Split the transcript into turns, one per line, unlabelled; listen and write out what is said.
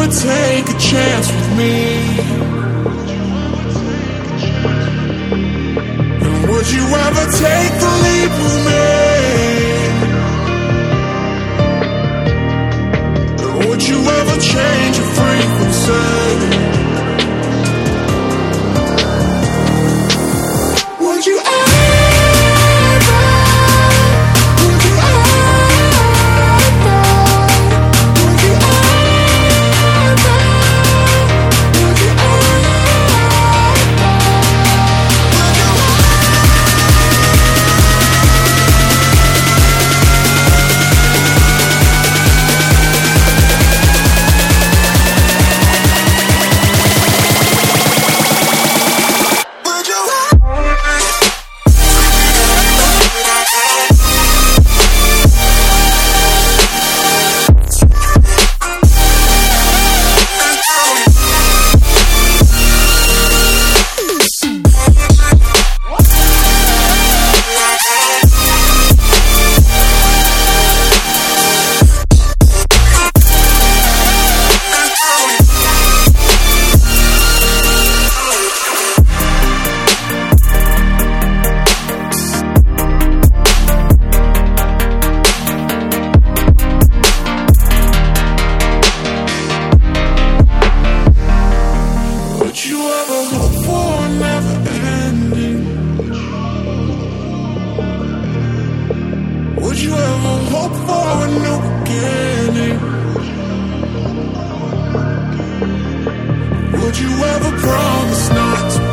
ever take a chance with me? And would you ever take the leap with me? And would you ever change your frequency? Would you ever? Would you ever hope for a new beginning? Would you ever promise not to